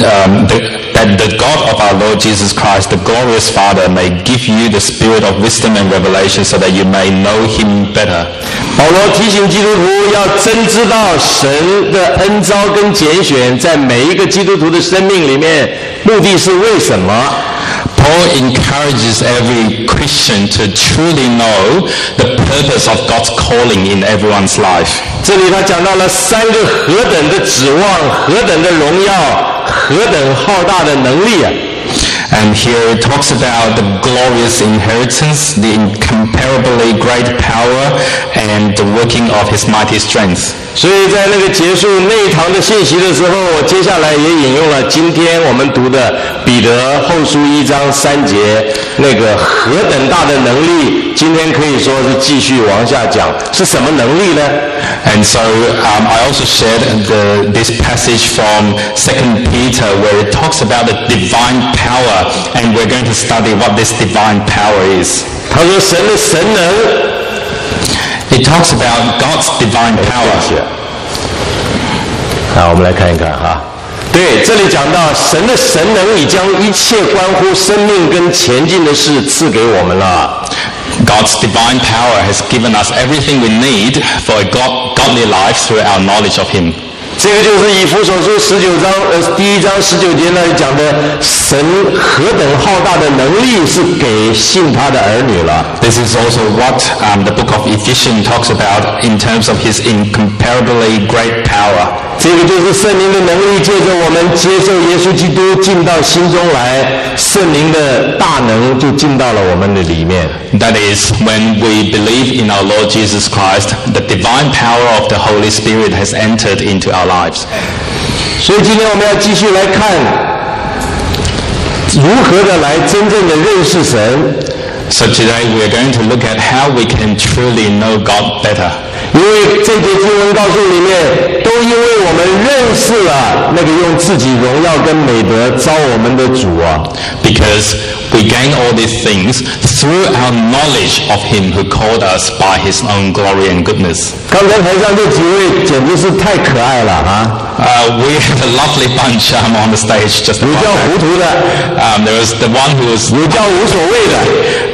that the God of our Lord Jesus Christ, the glorious Father, may give you the spirit of wisdom and revelation so that you may know Him better. 保罗提醒基督徒要真知道神的恩召跟拣选在每一个基督徒的生命里面，目的是为什么？ Paul encourages every Christian to truly know the purpose of God's calling in everyone's life. 这里他讲到了三个何等的指望，何等的荣耀，何等浩大的能力啊！ And here it talks about the glorious inheritance, the incomparably great power, and the working of His mighty strength. 所以在那个结束那一堂的信息的时候，我接下来也引用了今天我们读的彼得后书1章3节那个何等大的能力，今天可以说是继续往下讲，是什么能力呢？ And so I also shared this passage from 2 Peter where it talks about the divine power, and we're going to study what this divine power is. 他说神的神能。 It talks about God's divine power. 好，我们来看一看哈。对，这里讲到神的神能已将一切关乎生命跟前进的事赐给我们了。 God's divine power has given us everything we need for a godly life through our knowledge of Him. 这个就是以弗所书19章第1章19节那里讲的，神何等浩大的能力是给信他的儿女了。 This is also what the book of Ephesians talks about in terms of His incomparably great power. 这个就是圣灵的能力，借着我们接受耶稣基督进到心中来，圣灵的大能就进到了我们的里面。 That is, when we believe in our Lord Jesus Christ, the divine power of the Holy Spirit has entered into our lives. 所以今天我们要继续来看，如何的来真正的认识神。 So today we are going to look at how we can truly know God better. 因为这节经文告诉里面，都因为我们认识了那个用自己荣耀跟美德招我们的主啊。 Because we gain all these things through our knowledge of Him who called us by His own glory and goodness. 刚才台上这几位简直是太可爱了啊！ We have a lovely bunch on the stage just 有叫糊涂的， there was the one who was 有叫无所谓的，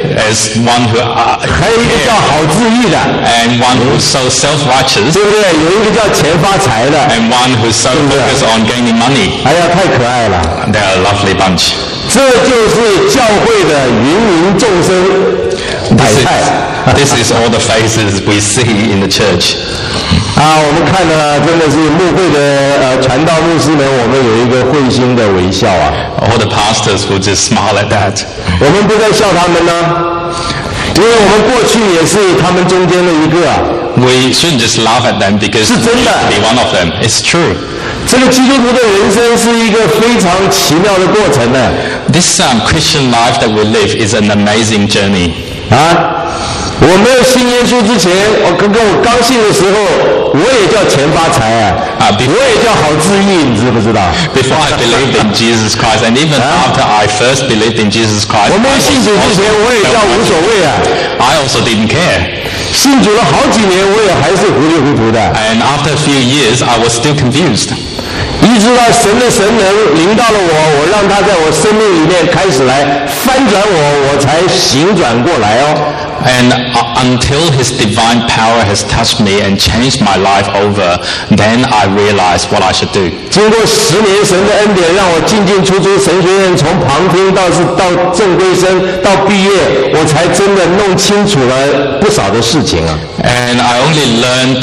as one who 还有一个叫好自意的， and one who's so self-righteous, 对不对？有一个叫钱发财的， and one who's so focused on gaining money. 哎呀，太可爱了！ They're a lovely bunch. 这就是教会的芸芸众生百态。 This is all the faces we see in the church. 我们看了真的是牧会的传道牧师们，我们有一个会心的微笑啊。 All the pastors will just smile at that. 我们不再笑他们呢，因为我们过去也是他们中间的一个啊。 We shouldn't just laugh at them because 是真的。 we be one of them. It's true. 这个基督徒的人生是一个非常奇妙的过程呢。 This Christian life that we live is an amazing journey. 我没有信耶稣之前，我刚信的时候，我也叫钱发财我也叫好自意，你知不知道 Before I believed in Jesus Christ, and even after I first believed in Jesus Christ, 我没有信主之前，我也叫无所谓 I also didn't care. 信主了好几年，我也还是糊里糊涂的。 And after a few years, I was still confused. 一直到神的神能临到了我让他在我生命里面开始来翻转我才醒转过来哦。 And until His divine power has touched me and changed my life over, then I realized what I should do. 经过10年神的恩典，让我进出神学院，从旁听到正规生到毕业，我才真的弄清楚了不少的事情啊。 And I only learned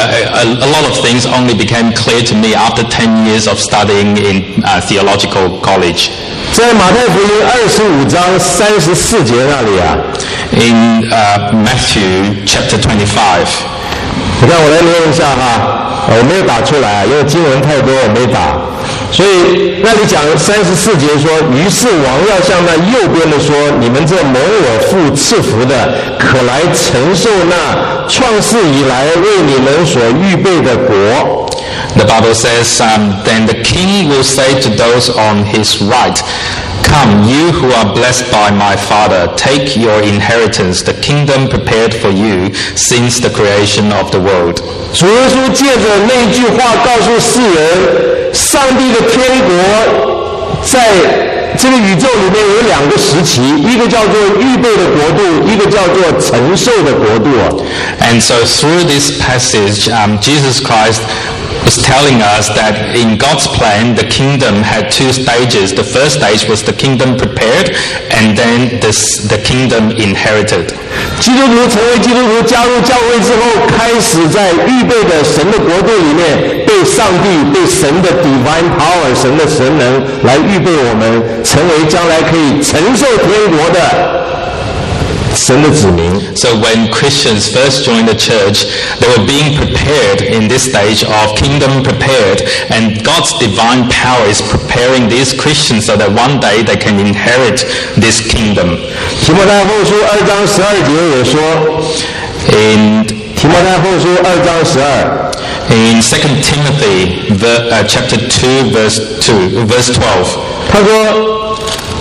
a lot of things only became clear to me after 10 years of studying in theological college. 在马太福音25章34节那里啊 In Matthew chapter 25. 你看我来念一下我没有打出来因为经文太多我没打。所以那里讲34节说，于是王要向那右边的说，你们这蒙我父赐福的，可来承受那创世以来为你们所预备的国。 The Bible says, then the king will say to those on his right, Come, you who are blessed by my Father, take your inheritance, the kingdom prepared for you since the creation of the world. 主耶稣借着那句话告诉世人，上帝的天国在这个宇宙里面有两个时期，一个叫做预备的国度，一个叫做承受的国度。 And so through this passage, Jesus Christ was telling us that in God's plan, the kingdom had two stages. The first stage was the kingdom prepared, and then the kingdom inherited. 基督徒成为基督徒，加入教会之后，开始在预备的神的国度里面，被上帝、被神的 divine power、神的神能来预备我们，成为将来可以承受天国的神的子民。 So when Christians first joined the church, they were being prepared in this stage of kingdom prepared, and God's divine power is preparing these Christians so that one day they can inherit this kingdom. 提摩太后书2章12节也说， In 提摩太后书2章12。 In 2 Timothy chapter 2 verse 12, 他说，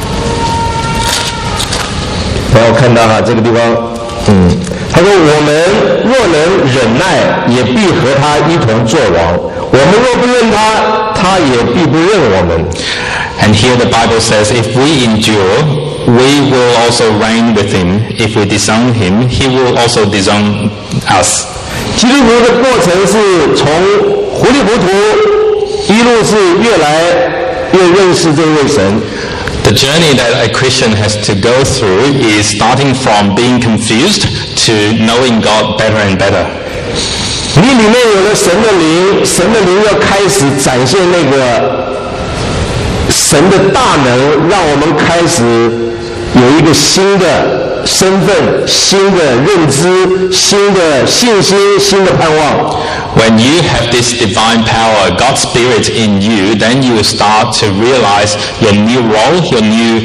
让我看到这个地方，他说我们若能忍耐，也必和他一同作王；我们若不认他，他也必不认我们。 and here the Bible says, if we endure, we will also reign with him. If we disown him, he will also disown us. 基督徒的过程是从糊里糊涂，一路是越来越认识这位神。 The journey that a Christian has to go through is starting from being confused to knowing God better and better. 你里面有了神的灵，神的灵要开始展现那个神的大能，让我们开始有一个新的身份、新的认知、新的信心、新的盼望。 When you have this divine power, God's Spirit in you, then you will start to realize your new role, your new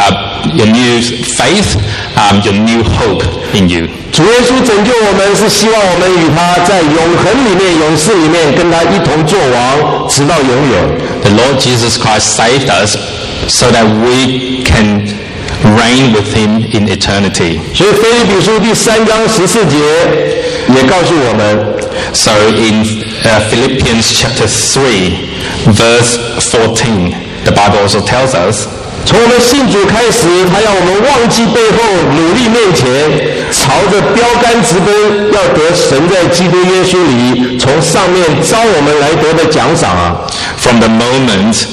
faith, your new hope in you. 主耶稣拯救我们，是希望我们与他在永恒里面、永世里面跟他一同作王，直到永远。 The Lord Jesus Christ saved us so that we can reign with him in eternity. 所以腓立比书第3章14节也告诉我们。 So in Philippians chapter 3, verse 14, the Bible also tells us, 从我们信主开始，他要我们忘记背后，努力面前，朝着标杆直奔，要得神在基督耶稣里从上面召我们来得的奖赏啊！ from the moment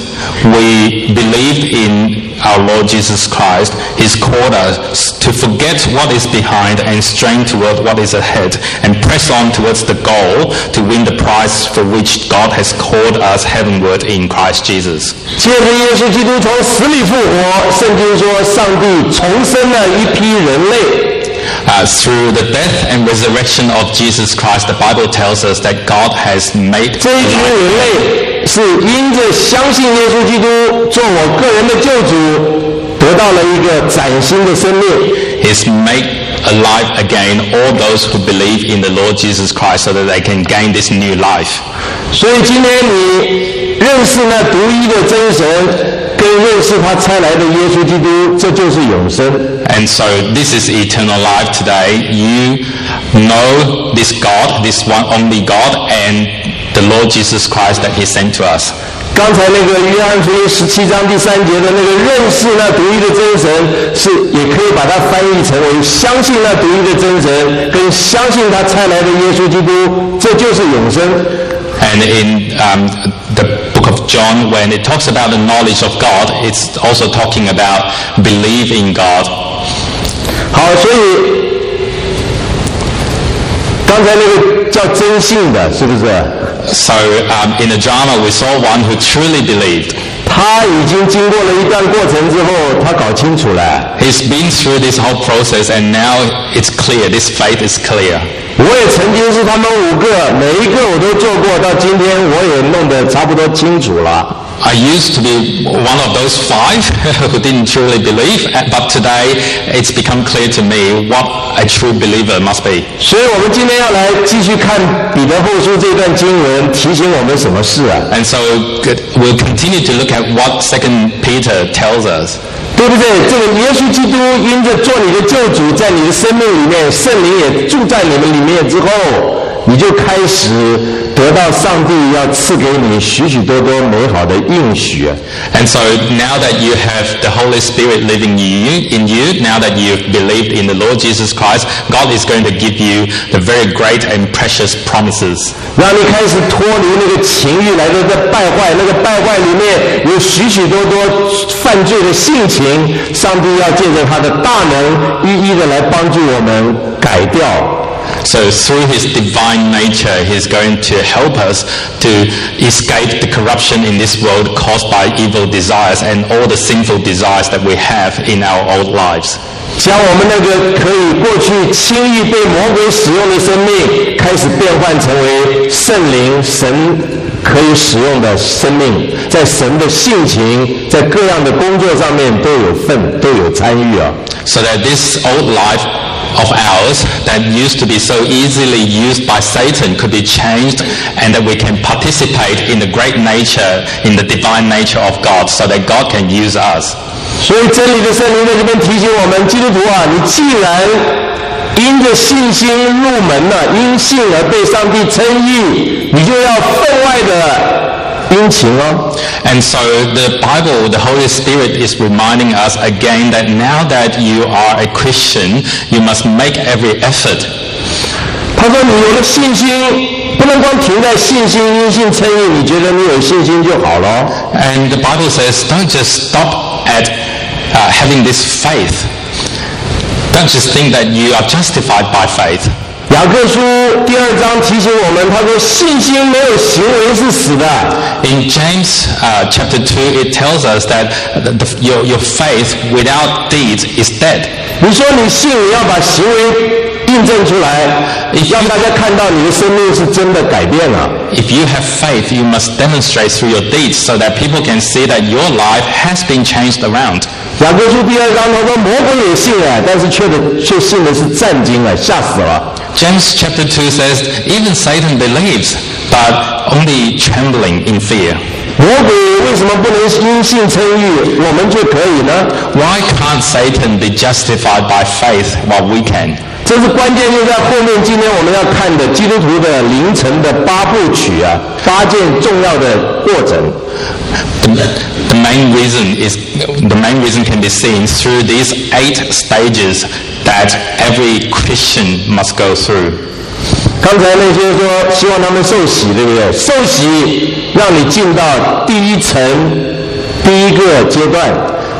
we believed in our Lord Jesus Christ, He's called us to forget what is behind and strain toward what is ahead and press on towards the goal to win the prize for which God has called us heavenward in Christ Jesus. 借着耶稣基督从死里复活，圣经说上帝重生了一批人类。 Through the death and resurrection of Jesus Christ, the Bible tells us that God has made 这一群人类是因着相信耶稣基督做我个人的救主，得到了一个崭新的生命。 He's made alive again all those who believe in the Lord Jesus Christ so that they can gain this new life. 所以今天你认识那独一的真神，跟认识他差来的耶稣基督，这就是永生。 And so this is eternal life today. You know this God, this one only God, and the Lord Jesus Christ that He sent to us. 刚才那个约翰福音17章第3节的那个认识那独一的真神，是也可以把它翻译成为相信那独一的真神，跟相信他差来的耶稣基督，这就是永生。 And in the book of John, when it talks about the knowledge of God, it's also talking about believing God. 好，所以刚才那个叫真信的，是不是？ So in the drama, we saw one who truly believed. 他已经经过了一段过程之后，他搞清楚了。 He's been through this whole process, and now it's clear. This faith is clear. 我也曾经是他们5个，每一个我都做过，到今天我也弄得差不多清楚了。 I used to be one of those 5 who didn't truly believe, but today it's become clear to me what a true believer must be. 所以我们今天要来继续看彼得后书这段经文，提醒我们什么事啊？ And so we'll continue to look at what 2 Peter tells us. 对不对？这个耶稣基督因着做你的救主，在你的生命里面，圣灵也住在你们里面之后，你就开始得到上帝要赐给你许许多多美好的应许。 And so now that you have the Holy Spirit living in you, now that you've believed in the Lord Jesus Christ, God is going to give you the very great and precious promises. 让你开始脱离那个情欲来的败坏，那个败坏里面有许许多多犯罪的性情，上帝要借着他的大能一一的来帮助我们改掉。 So through his divine nature, he's going to help us to escape the corruption in this world caused by evil desires and all the sinful desires that we have in our old lives. 将我们那个可以过去轻易被魔鬼使用的生命，开始变换成为圣灵神可以使用的生命，在神的性情，在各样的工作上面都有份，都有参与啊。 So that this old life of ours that used to be so easily used by Satan could be changed, and that we can participate in the great nature, in the divine nature of God, so that God can use us. 所以真理的圣灵在这边提醒我们，基督徒啊，你既然因着信心入门了，因信而被上帝称义，你就要分外的殷勤哦。 And so the Bible, the Holy Spirit is reminding us again that now that you are a Christian, you must make every effort. 他说你有了信心，不能光停在信心因信称义，你觉得你有信心就好了。 And the Bible says, don't just stop at having this faith. Don't just think that you are justified by faith. 雅各书第2章提醒我们，他说信心没有行为是死的。 In James chapter 2, it tells us that your faith without deeds is dead. 你说你信，你要把行为印证出来，让大家看到你的生命是真的改变了。 If you have faith, you must demonstrate through your deeds so that people can see that your life has been changed around. 雅各书第2章他说魔鬼也信啊，但是却信的是战惊啊，吓死了。 James chapter 2 says, even Satan believes, but only trembling in fear. 魔鬼为什么不能因信称义，我们就可以呢？ Why can't Satan be justified by faith while we can? 这是关键，就在后面今天我们要看的基督徒的凌晨的8部曲啊，8件重要的过程。 The main reason can be seen through these 8 stages that every Christian must go through. 刚才那些说希望他们受洗，对不对？受洗让你进到第一层，第一个阶段。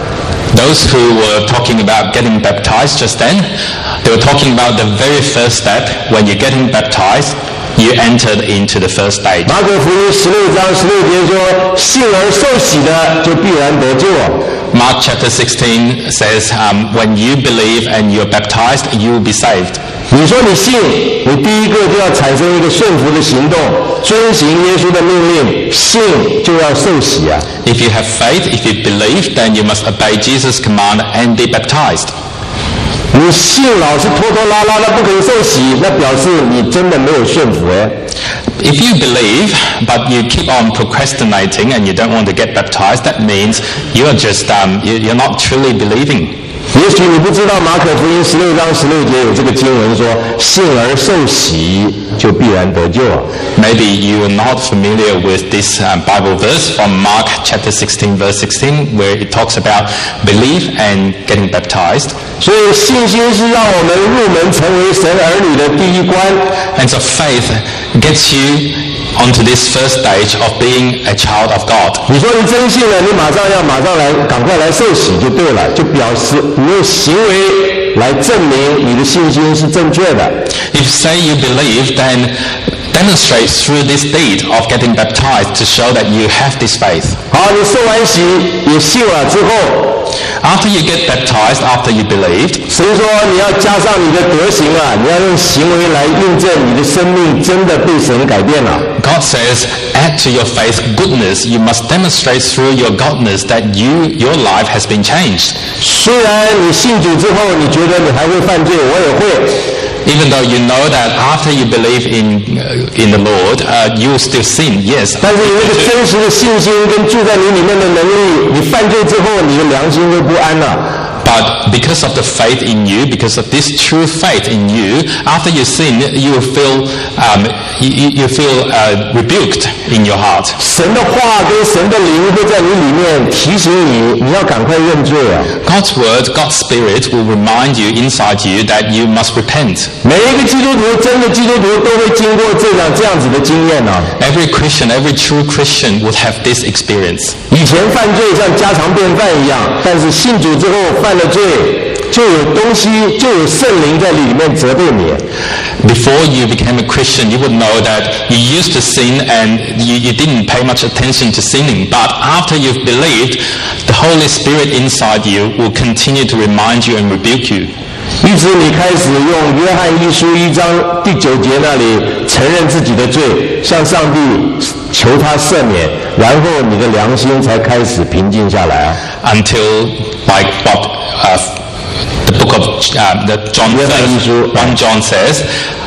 Those who were talking about getting baptized just then, they were talking about the very first step. When you're getting baptized, you entered into the first stage. 马可福音16章16节说，信而受洗的就必然得救。 Mark chapter 16 says, when you believe and you're baptized, you will be saved. 你说你信，你第一个就要产生一个顺服的行动，遵行耶稣的命令，信就要受洗啊。 If you have faith, if you believe, then you must obey Jesus' command and be baptized. 你信老是拖拖拉拉的不肯受洗，那表示你真的没有顺服哎。 If you believe, but you keep on procrastinating and you don't want to get baptized, that means you're just you're not truly believing. 也许你不知道马可福音16章16节有这个经文说，信而受洗就必然得救啊。 Maybe you are not familiar with this Bible verse from Mark chapter 16 verse 16 where it talks about belief and getting baptized. 所以信心是让我们入门成为神儿女的第一关。 And so faith gets you onto this first stage of being a child of God. 你说你真信了，你马上来，赶快来受洗就对了，就表示你用行为来证明你的信心是正确的。 If say you believe, then demonstrate through this deed of getting baptized to show that you have this faith. 好，你受完洗也信了之后， After you get baptized, after you believed, 神说你要加上你的德行啊，你要用行为来印证你的生命真的被神改变了。 God says, add to your faith goodness. You must demonstrate through your godness that your life has been changed. 虽然你信主之后，你觉得你还会犯罪，我也会。 Even though you know that after you believe in the Lord, you will still sin, yes. 但是你那个真实的信心跟住在你里面的能力，你犯罪之后，你的良心就不安了。 But because of the faith in you, because of this true faith in you, after you sin, you feel rebuked in your heart. 神的话跟神的灵会在你里面提醒你，你要赶快认罪啊！ God's word, God's spirit will remind you inside you that you must repent. 每一个基督徒，真的基督徒都会经过这样子的经验啊。 Every Christian, every true Christian would have this experience. 以前犯罪像家常便饭一样，但是信主之后犯了罪，就有东西，就有圣灵在里面责备你。 Before you became a Christian, you would know that you used to sin and you didn't pay much attention to sinning. But after you've believed, the Holy Spirit inside you will continue to remind you and rebuke you. 于是你开始用约翰一书1章第9节那里承认自己的罪，向上帝求他赦免，然后你的良心才开始平静下来啊。 Until, like what the book of John says, 1 John says,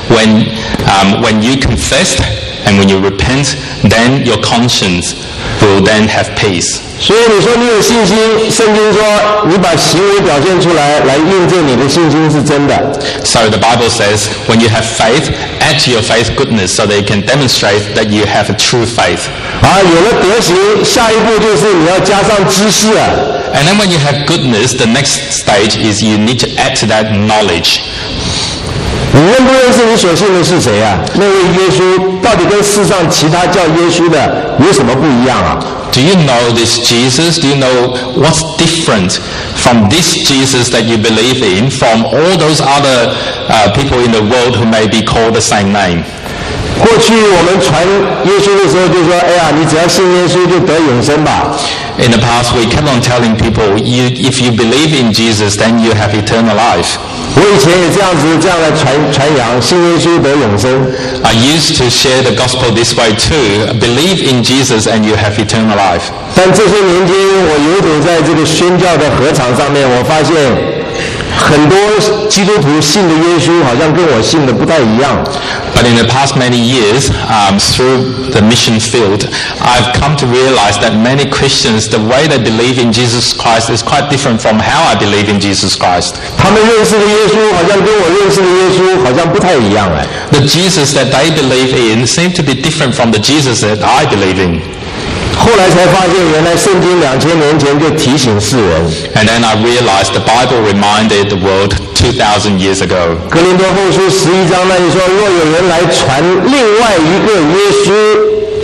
when you confess and when you repent, then your conscience will then have peace. 所以你说你有信心，圣经说你把行为表现出来，来印证你的信心是真的。 So the Bible says, when you have faith, add to your faith goodness, so that you can demonstrate that you have a true faith. 有了德行，下一步就是你要加上知识啊。 And then when you have goodness, the next stage is you need to add to that knowledge. 你认不认识你所信的是谁啊？那位耶稣到底跟世上其他叫耶稣的有什么不一样啊？ Do you know this Jesus? Do you know what's different from this Jesus that you believe in from all those other people in the world who may be called the same name? 过去我们传耶稣的时候就说：“哎呀，你只要信耶稣就得永生吧。” In the past, we kept on telling people, if you believe in Jesus, then you have eternal life. 我以前也这样来传扬，信耶稣得永生。 I used to share the gospel this way too. Believe in Jesus and you have eternal life. 但这些年间，我游走在这个宣教的禾场上面，我发现很多基督徒信的耶稣好像跟我信的不太一样。 But in the past many years, through the mission field, I've come to realize that many Christians, the way they believe in Jesus Christ is quite different from how I believe in Jesus Christ. 他们认识的耶稣好像跟我认识的耶稣好像不太一样哎。 The Jesus that they believe in seem to be different from the Jesus that I believe in. 后来才发现，原来圣经2000年前就提醒世人。 And then I realized the Bible reminded the world 2,000 years ago. 哥林多后书11章那里说，若有人来传另外一个耶稣。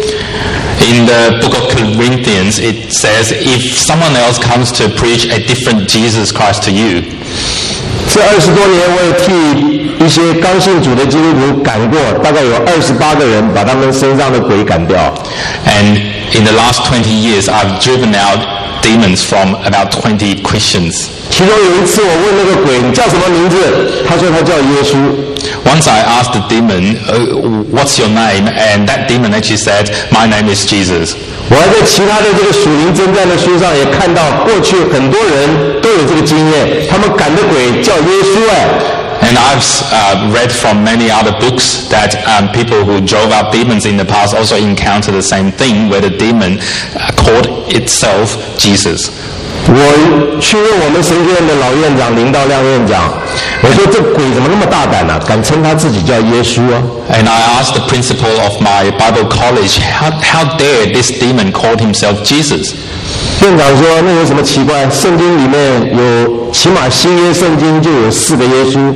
In the book of Corinthians, it says, if someone else comes to preach a different Jesus Christ to you, 这20多年，我也替一些刚信主的基督徒赶过，大概有28个人，把他们身上的鬼赶掉。 and in the last 20 years, I've driven out demons from about 20 Christians. 其中有一次，我问那个鬼：“你叫什么名字？”他说：“他叫耶稣。” Once I asked the demon, what's your name? And that demon actually said, my name is Jesus. 我还在其他的这个属灵征战的书上也看到，过去很多人都有这个经验，他们赶的鬼叫耶稣哎。 And I've read from many other books that people who drove out demons in the past also encountered the same thing, where the demon called itself Jesus. 我去问我们神学院的老院长林道亮院长，我说这鬼怎么那么大胆啊，敢称他自己叫耶稣啊 And I asked the principal of my Bible college, how dare this demon called himself Jesus? 院长说那有什么奇怪，圣经里面有起码新约圣经就有4个耶稣。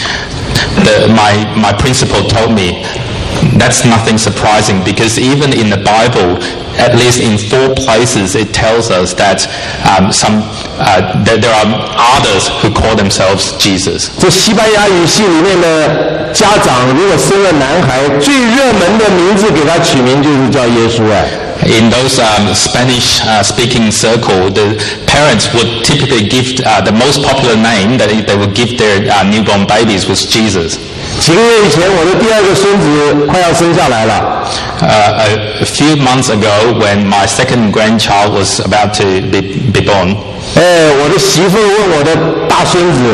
My principal told me, that's nothing surprising, because even in the Bible, at least in 4 places, it tells us that that there are others who call themselves Jesus. 这西班牙语系里面的家长如果生了男孩，最热门的名字给他取名就是叫耶稣哎。 In those Spanish-speaking circle, the parents would typically give the most popular name that they would give their newborn babies was Jesus. 几个月以前，我的第2个孙子快要生下来了。 A few months ago, when my second grandchild was about to be born, 我的媳妇问我的大孙子：“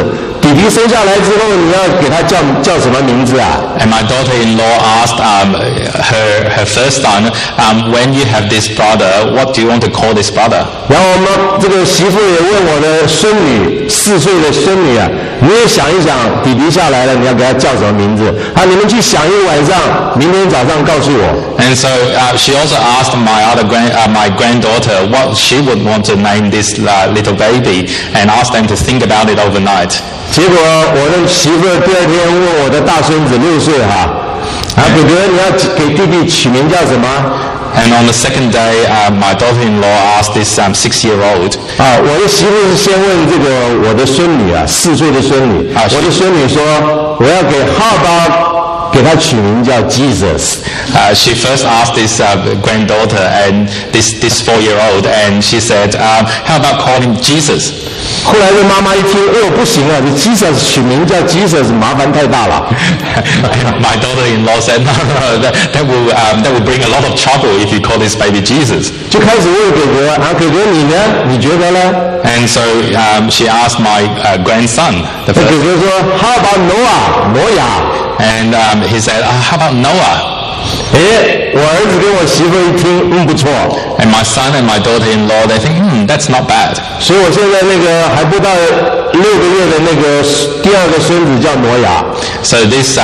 弟弟生下来之后，你要给他叫什么名字啊？ And my daughter-in-law asked her first son, when you have this brother, what do you want to call this brother? 然后这个媳妇也问我的孙女，4岁的孙女啊，你也想一想，弟弟下来了，你要给他叫什么名字？啊，你们去想一晚上，明天早上告诉我。 And so she also asked my granddaughter what she would want to name this little baby, and asked them to think about it overnight. 结果我的媳妇第二天问我的大孙子6岁哈，哥哥你要给弟弟取名叫什么？ And on the second day, my daughter-in-law asked this 6-year-old. 我的媳妇是先问这个我的孙女啊，4岁的孙女，我的孙女说我要给给他取名叫 Jesus。 She first asked this granddaughter and this 4-year-old, and she said, how about calling Jesus? 后来这妈妈一听，不行啊，这 Jesus 取名叫 Jesus 麻烦太大了。 My daughter-in-law said, no, that will bring a lot of trouble if you call this baby Jesus. 就开始问哥哥哥哥你呢？你觉得呢？ And so she asked my grandson. 哥哥说 How about Noah？ 挪亚。 And he said, how about Noah? 我儿子跟我媳妇一听，不错。 And my son and my daughter-in-law, they think, that's not bad. 所以我现在还不到6个月的第二个孙子叫挪亚。 So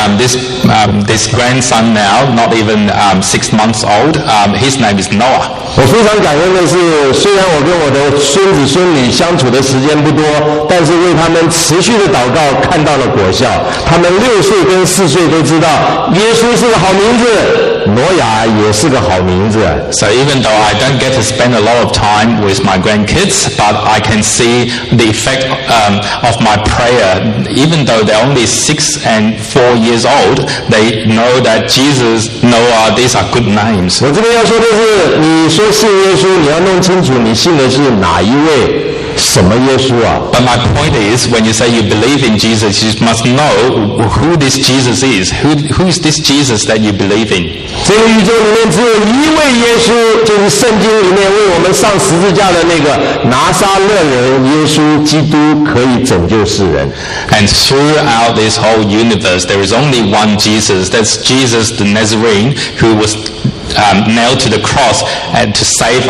this grandson now, not even 6 months old, his name is Noah. 我非常感恩的是，虽然我跟我的孙子孙女相处的时间不多，但是为他们持续的祷告看到了果效。他们6岁跟4岁都知道耶稣是个好名字，挪亚也是个好名字。 So even though I don't get to spend a lot of time with my grandkids, but I can see the effect of my prayer. Even though they're only 6 and 4 years old, they know that Jesus, Noah, these are good names. 我这边要说的是，你说信耶稣，你要弄清楚你信的是哪一位。 什么耶稣啊 But my point is, when you say you believe in Jesus, you must know who this Jesus is. Who is this Jesus that you believe in? 这个宇宙里面只有一位耶稣，就是圣经里面为我们上十字架的那个拿撒勒人耶稣基督，可以拯救世人。 And throughout this whole universe, there is only one Jesus. That's Jesus the Nazarene, who was nailed to the cross and to save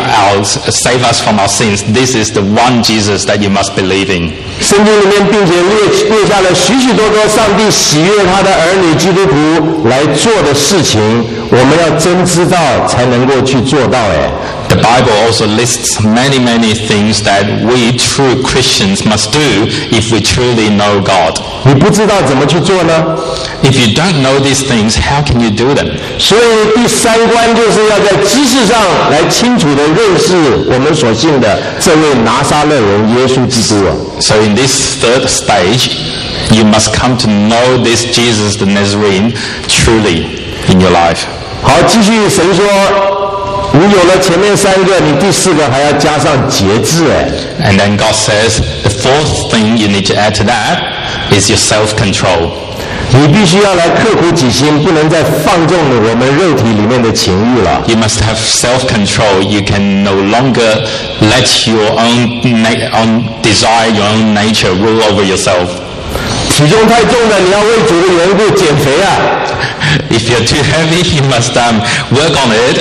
us from our sins. This is the one Jesus that you must believe in. 圣经里面并且列下了许许多多上帝喜悦他的儿女基督徒来做的事情，我们要真知道才能够去做到。 The Bible also lists many, many things that we true Christians must do if we truly know God. 你不知道怎么去做呢？ If you don't know these things, how can you do them? 所以第3关就是要在知识上来清楚地认识我们所信的这位拿撒勒人耶稣基督啊。 So in this third stage, you must come to know this Jesus the Nazarene truly in your life. 好，继续神说，你有了前面3个，你第4个还要加上节制。 And then God says, the fourth thing you need to add to that is your self-control. 你必须要来刻苦己心，不能再放纵了我们肉体里面的情欲了。 You must have self-control. You can no longer let your own desire, your own nature rule over yourself. 体重太重了，你要为主的缘故减肥啊。 If you're too heavy, you must work on it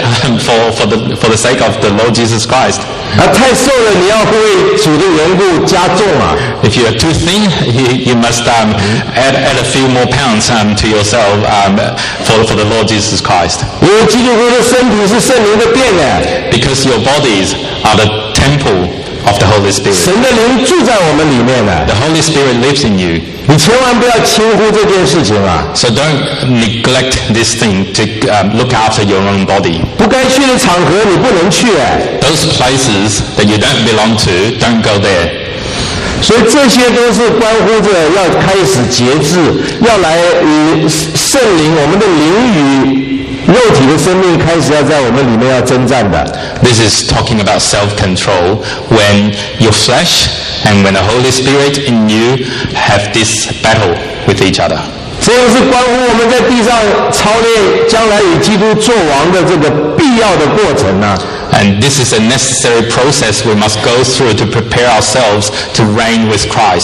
for the sake of the Lord Jesus Christ. 太瘦了，你要为主的缘故加重啊。 If you are too thin, you must add a few more pounds to yourself for the Lord Jesus Christ. 因为基督徒的身体是圣灵的殿 Because your bodies are the temple of the Holy Spirit. 神的灵住在我们里面 The Holy Spirit lives in you. 你千万不要轻忽这件事情啊。 So don't neglect this thing to look after your own body. 不该去的场合你不能去 Those places that you don't belong to, don't go there. 所以这些都是关乎着要开始节制，要来与圣灵我们的灵与肉体的生命开始要在我们里面要征战的。 This is talking about self-control when your flesh and when the Holy Spirit in you have this battle with each other. 这个是关乎我们在地上操练将来与基督作王的这个必要的过程啊。 And this is a necessary process we must go through to prepare ourselves to reign with Christ.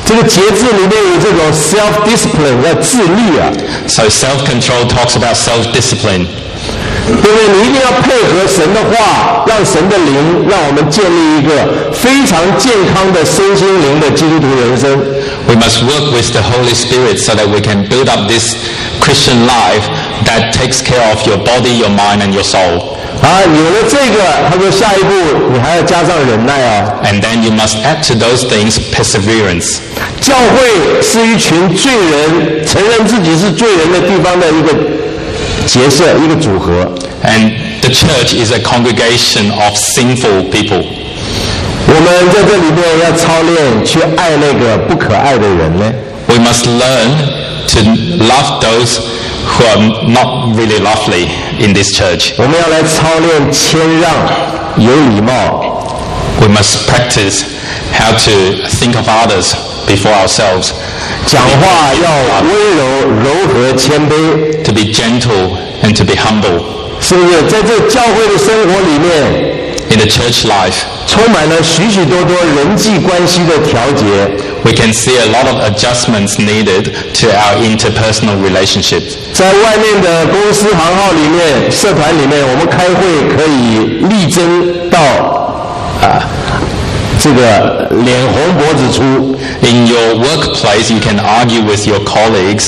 这个节制里面有这种 self-discipline 要自律啊。 So self-control talks about self-discipline. 对不对？你一定要配合神的话，让神的灵让我们建立一个非常健康的身心灵的基督徒人生。 We must work with the Holy Spirit so that we can build up this Christian life that takes care of your body, your mind, and your soul. 有了这个，他说下一步你还要加上忍耐啊。 And then you must add to those things perseverance. 教会是一群罪人，承认自己是罪人的地方的一个结社，一个组合。 And the church is a congregation of sinful people. 我们在这里面要操练去爱那个不可爱的人呢。 We must learn to love those who are not really lovely in this church. 我们要来操练谦让、有礼貌。 We must practice how to think of others before ourselves. 讲话要温柔、柔和、谦卑。 To be gentle and to be humble. 是不是在这教会的生活里面 In the church life, 充满了许许多多人际关系的调节 we can see a lot of adjustments needed to our interpersonal relationships. 在外面的公司行号里面社团里面我们开会可以力争到这个脸红脖子粗 In your workplace, you can argue with your colleagues.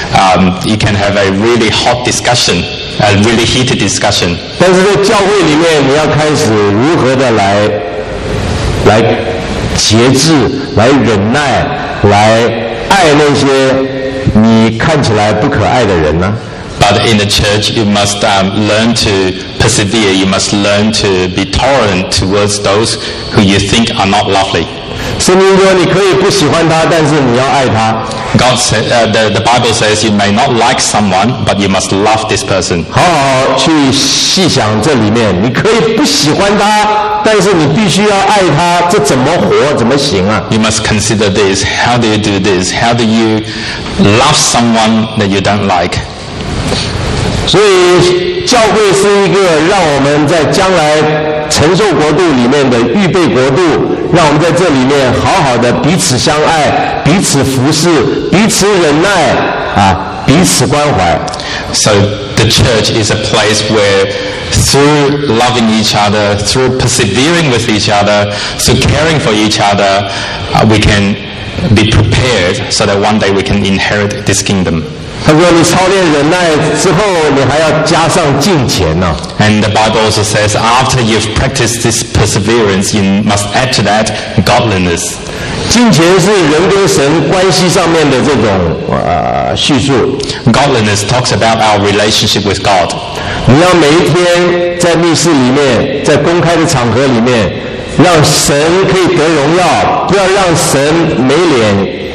You can have a really hot discussion, a really heated discussion. 但是在教会里面你要开始如何的来节制来忍耐来爱那些你看起来不可爱的人呢 But in the church, you must learn to persevere. You must learn to be tolerant towards those who you think are not lovely. 圣经说你可以不喜欢他但是你要爱他 God said, the Bible says you may not like someone, but you must love this person. 好好去细想这里面你可以不喜欢他但是你必须要爱他这怎么活怎么行啊 You must consider this. How do you do this? How do you love someone that you don't like? 所以教会是一个让我们在将来承受国度里面的预备国度让我们在这里面好好的彼此相爱彼此服侍彼此忍耐彼此关怀 So the church is a place where through loving each other, through persevering with each other, through caring for each other, we can be prepared so that one day we can inherit this kingdom. 他说你操练忍耐之后你还要加上敬虔呢 And the Bible also says after you've practiced this perseverance, you must add to that godliness. 敬虔是人跟神关系上面的这种叙述 Godliness talks about our relationship with God. 你要每一天在密室里面在公开的场合里面让神可以得荣耀不要让神没脸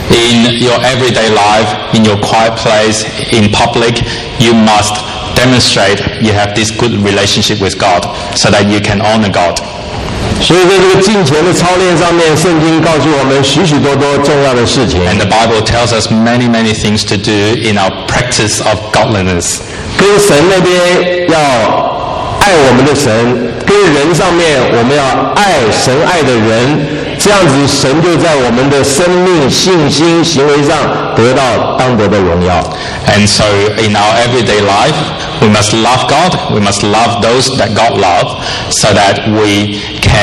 In your everyday life, in your quiet place, in public, you must demonstrate you have this good relationship with God so that you can honor God. 所以在这个敬虔的操练上面圣经告诉我们许许多多重要的事情 And the Bible tells us many, many things to do in our practice of godliness. 跟神那边要爱我们的神跟人上面我们要爱神爱的人这样子神就在我们的生命信心行为上得到当得的荣耀 And so in our everyday life, we must love God, we must love those that God loves so that we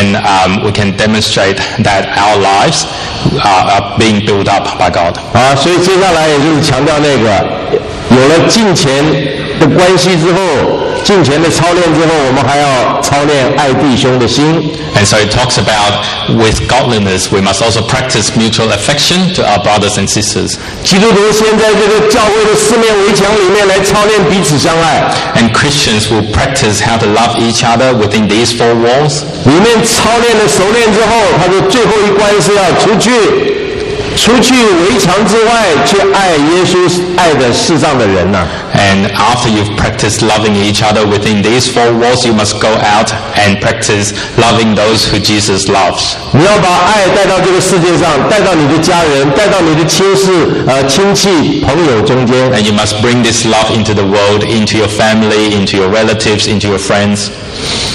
can demonstrate that our lives are being built up by God. 所以接下来也就是强调那个有了敬虔的关系之后敬虔的操练之后我们还要操练爱弟兄的心 And so it talks about with godliness, we must also practice mutual affection to our brothers and sisters. 基督徒先在这个教会的四面围墙里面来操练彼此相爱 And Christians will practice how to love each other within these four walls. 里面操练的熟练之后他说最后一关是要出去围墙之外去爱耶稣爱的世上的人呐 And after you've practiced loving each other within these four walls, you must go out and practice loving those who Jesus loves. 你要把爱带到这个世界上带到你的家人带到你的亲戚朋友中间 And you must bring this love into the world, into your family, into your relatives, into your friends.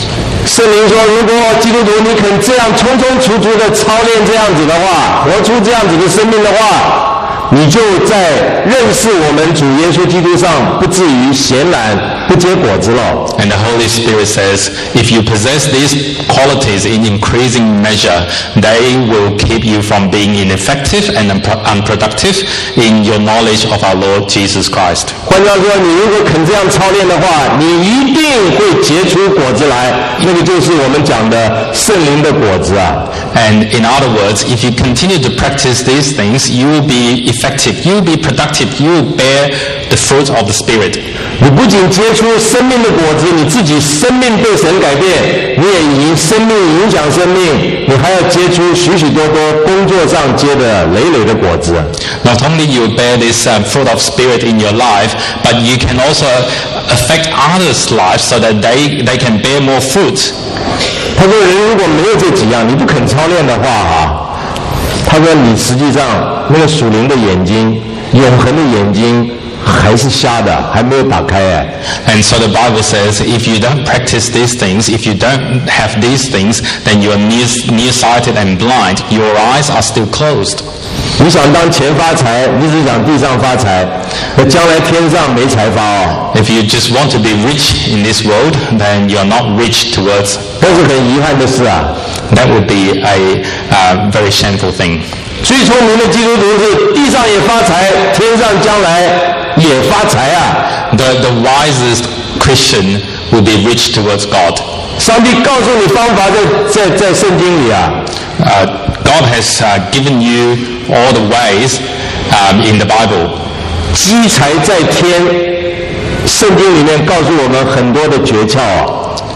圣灵说，如果基督徒你肯这样充充足足的操练这样子的话，活出这样子的生命的话，你就在认识我们主耶稣基督上不至于闲懒不结果子了。 And the Holy Spirit says, if you possess these qualities in increasing measure, they will keep you from being ineffective and unproductive in your knowledge of our Lord Jesus Christ. 换句话说，你如果肯这样操练的话，你一定会结出果子来，那个就是我们讲的圣灵的果子啊。 And in other words, if you continue to practice these things, you will be effective, you will be productive, you will bear the fruit of the Spirit. 你不仅结出生命的果子，你自己生命被神改变，你也以生命影响生命，你还要结出许许多多工作上结的累累的果子。 Not only you bear this fruit of Spirit in your life, but you can also affect others' lives so that they can bear more fruit. 他说，人如果没有这几样，你不肯操练的话啊，他说你实际上那个属灵的眼睛，永恒的眼睛还是瞎的，还没有打开哎。 And so the Bible says, if you don't practice these things, if you don't have these things, then you are nearsighted and blind. Your eyes are still closed. 你想当钱发财，你只想地上发财，那将来天上没财发哦。 If you just want to be rich in this world, then you are not rich towards. 但是很遗憾的是啊， That would be a very shameful thing. 最聪明的基督徒是地上也发财，天上将来也发财啊。 The wisest Christian will be rich towards God. 上帝告诉你方法在圣经里啊。 God has given you all the ways in the Bible. 积财在天，圣经里面告诉我们很多的诀窍啊。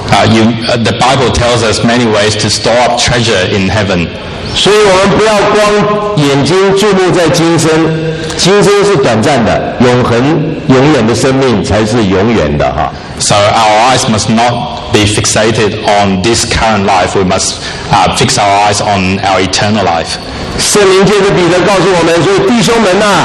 The Bible tells us many ways to store up treasure in heaven. 所以我们不要光眼睛注目在今生，今生是短暂的，永恒永远的生命才是永远的哈。 So our eyes must not be fixated on this current life. We must fix our eyes on our eternal life. 圣灵借着彼得告诉我们说：“弟兄们呐，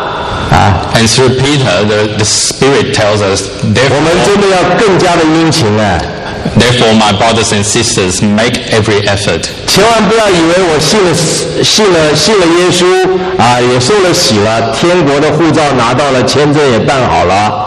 And through Peter, the Spirit tells us, 我们真的要更加的殷勤啊！ Therefore, my brothers and sisters, make every effort. 千万不要以为我信了耶稣啊，也受了洗了，天国的护照拿到了，签证也办好了。”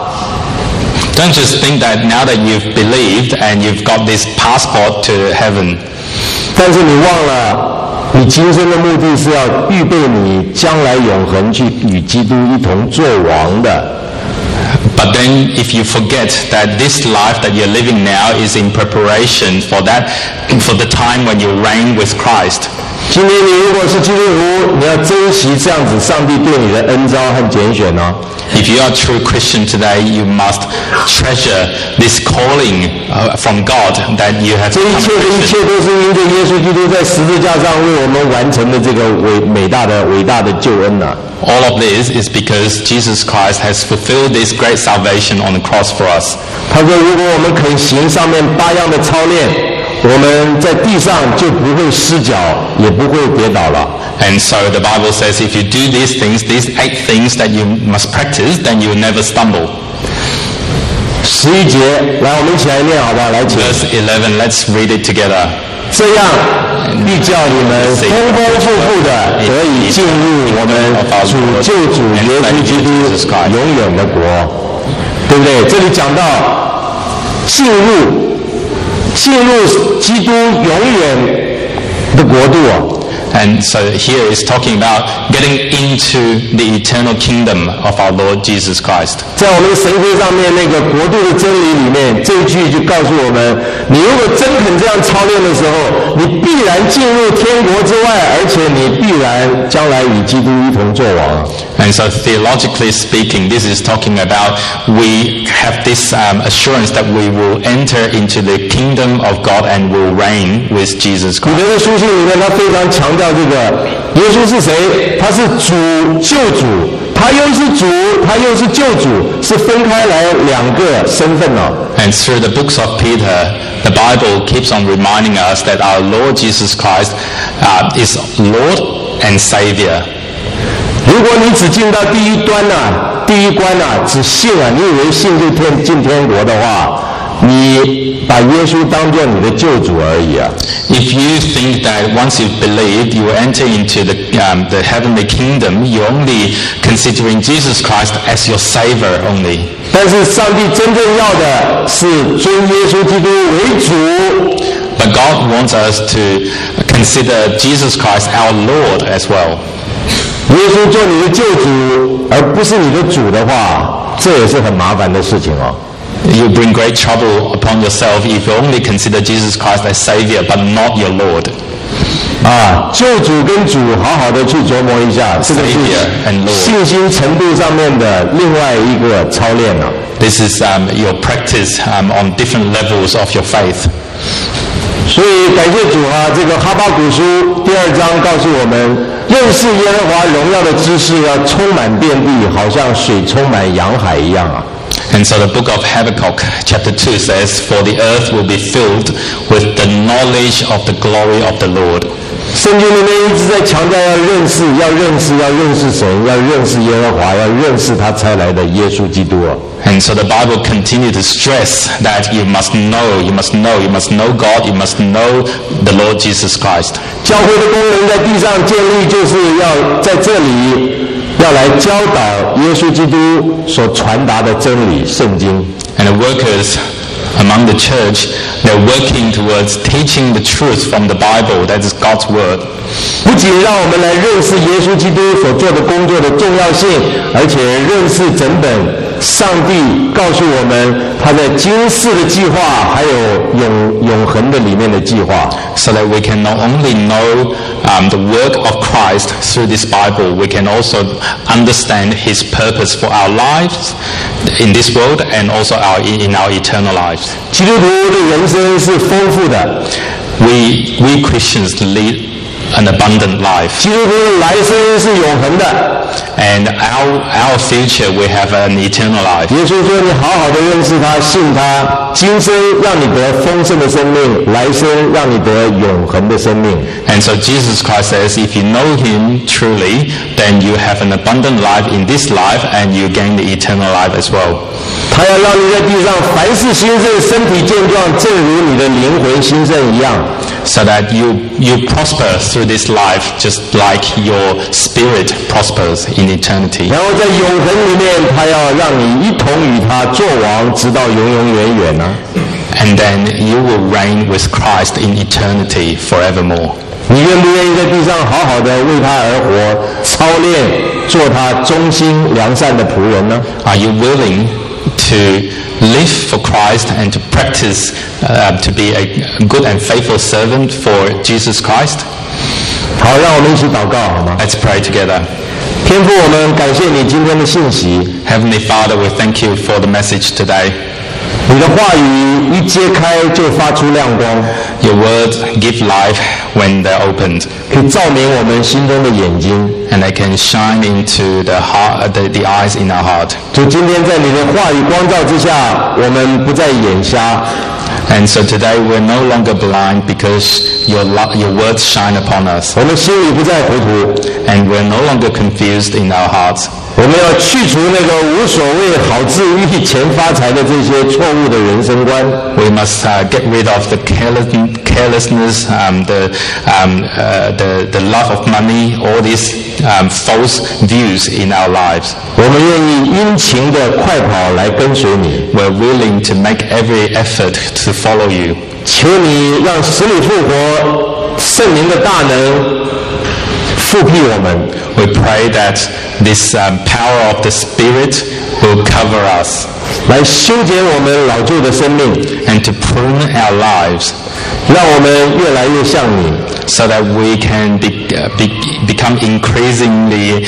Don't just think that now that you've believed and you've got this passport to heaven. 但是你忘了，你今生的目的是要预备你将来永恒去与基督一同作王的。 But then if you forget that this life that you're living now is in preparation for the time when you reign with Christ. 今天你如果是基督徒，你要珍惜这样子上帝对你的恩召和拣选哦。 If you are a true Christian today, you must treasure this calling from God that you have 这一 become 切的一 Christian. 切都是因着耶稣基督在十字架上为我们完成的这个伟大的救恩呐、 All of this is because Jesus Christ has fulfilled this great salvation on the cross for us. 他说，如果我们肯行上面8样的操练，我们在地上就不会失脚，也不会跌倒了。 And so the Bible says if you do these things, these 8 things that you must practice, then you will never stumble. 11节，来，我们一起来念好不好？来，请。 Verse 11, let's read it together. 这样必叫你们丰丰富富的得以进入我们主救主耶稣基督永远的国，对不对？这里讲到进入基督永远的国度哦。 And so here is talking about getting into the eternal kingdom of our Lord Jesus Christ. 在我们的神学上面，那个国度的真理里面，这一句就告诉我们：你如果真肯这样操练的时候，你必然进入天国之外，而且你必然将来与基督一同作王。 And so theologically speaking, this is talking about we have this assurance that we will enter into the kingdom of God and will reign with Jesus 彼 Christ. 得的书信里面，他非常强调这个：耶稣是谁？他是主救主，他又是主，他又是救主，是分开来2个身份哦。 And through the books of Peter, the Bible keeps on reminding us that our Lord Jesus Christ is Lord and Savior. 如果你只进到第一关呐、只信啊，你以为信就进天国的话， 你把耶稣当作你的救主而已啊。 If you think that once you've believed, you will enter into the heavenly kingdom, you're only considering Jesus Christ as your Savior only. 但是上帝真正要的是尊耶稣基督为主。 But God wants us to consider Jesus Christ our Lord as well. 耶稣做你的救主，而不是你的主的话，这也是很麻烦的事情哦。 You bring great trouble upon yourself if you only consider Jesus Christ as Savior but not your Lord. 救主跟主好好的去琢磨一下，这个是信心程度上面的另外一个操练了。 This is your practice on different levels of your faith. 所以感谢主啊，这个哈巴谷书第2章告诉我们，认识耶和华荣耀的知识要充满遍地，好像水充满洋海一样啊。 And so the book of Habakkuk chapter 2 says, For the earth will be filled with the knowledge of the glory of the Lord. 圣经里面一直在强调要认识神，要认识耶和华，要认识他差来的耶稣基督啊。 And so the Bible continues to stress that you must know God, you must know the Lord Jesus Christ. 教会的功能在地上建立，就是要在这里要来教导耶稣基督所传达的真理，圣经。 And the workers among the church, they're working towards teaching the truth from the Bible, that is God's word. 不仅让我们来认识耶稣基督所做的工作的重要性，而且认识整本上帝告诉我们他在今世的计划，还有永恒的里面的计划。 So that we can not only know the work of Christ through this Bible, we can also understand His purpose for our lives in this world and also in our eternal lives. 基督徒的人生是丰富的。 We Christians lead an abundant life. 基督徒的来生是永恒的。 And our future, we have an eternal life. 耶稣说：“你好好的认识他，信他，今生让你得丰盛的生命，来生让你得永恒的生命。” And so Jesus Christ says, if you know Him truly, then you have an abundant life in this life, and you gain the eternal life as well. 他要让你在地上凡事兴盛，身体健壮，正如你的灵魂兴盛一样。 So that you prosper through this life, just like your spirit prospers in eternity. 然后在永恒里面，他要让你一同与他作王，直到永永远远呢。 And then you will reign with Christ in eternity forevermore. 你愿不愿意在地上好好的为他而活，操练做他忠心良善的仆人呢？ Are you willing to live for Christ and to practice to be a good and faithful servant for Jesus Christ? 好，让我们一起祷告好吗？ Let's pray together. 天父，我们感谢你今天的信息。 Heavenly Father, we thank you for the message today. 你的话语一揭开就发出亮光， Your words give life when they're opened, 可以照明我们心中的眼睛。 and they can shine into the heart, the eyes in our heart. 就今天在你的话语光照之下，我们不再眼瞎。 And so today we're no longer blind because your words shine upon us, 我们心里不再糊涂， and we're no longer confused in our hearts. 我们要去除那个无所谓好自欲钱发财的这些错误的人生观。 We must get rid of the carelessness, the love of money, all these false views in our lives. 我们愿意殷勤的快跑来跟随你。 We're willing to make every effort to follow you. 求你让死里复活圣灵的大能复辟我们。 We pray that this power of the Spirit will cover us, 来修剪我们老旧的生命， and to prune our lives, 让我们越来越像你。 so that we can become increasingly,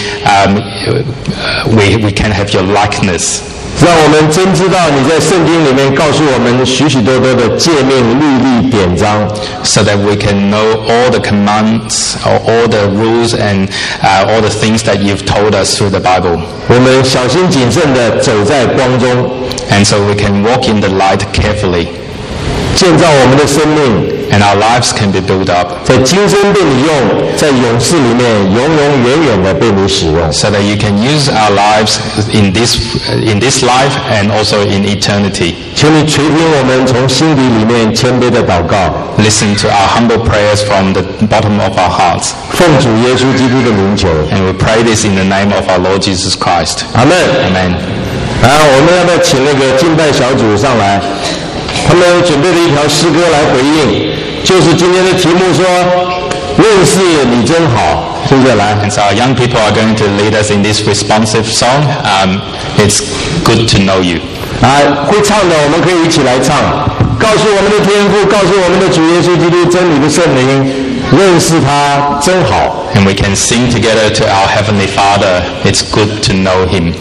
we can have your likeness. 让我们真知道你在圣经里面告诉我们许许多多的诫命、律例、典章， So that we can know all the commands, or all the rules, and all the things that you've told us through the Bible. 我们小心谨慎地走在光中。 And so we can walk in the light carefully. 建造我们的生命， and our lives can be built up 在今生被你用，在永世里面永永远远的被你使用。 so that you can use our lives in this life and also in eternity. 求你垂听我们从心底里面谦卑的祷告， Listen to our humble prayers from the bottom of our hearts. 奉主耶稣基督的名求， And we pray this in the name of our Lord Jesus Christ. 阿门。 Amen. 我们要不要请那个敬拜小组上来？他们准备了一条诗歌来回应，就是今天的题目说认识你真好，是不是？来， And so our young people are going to lead us in this responsive song. It's good to know you. 会唱的我们可以一起来唱，告诉我们的天父，告诉我们的主耶稣基督真理的圣灵，认识他真好。 And we can sing together to our Heavenly Father. It's good to know Him.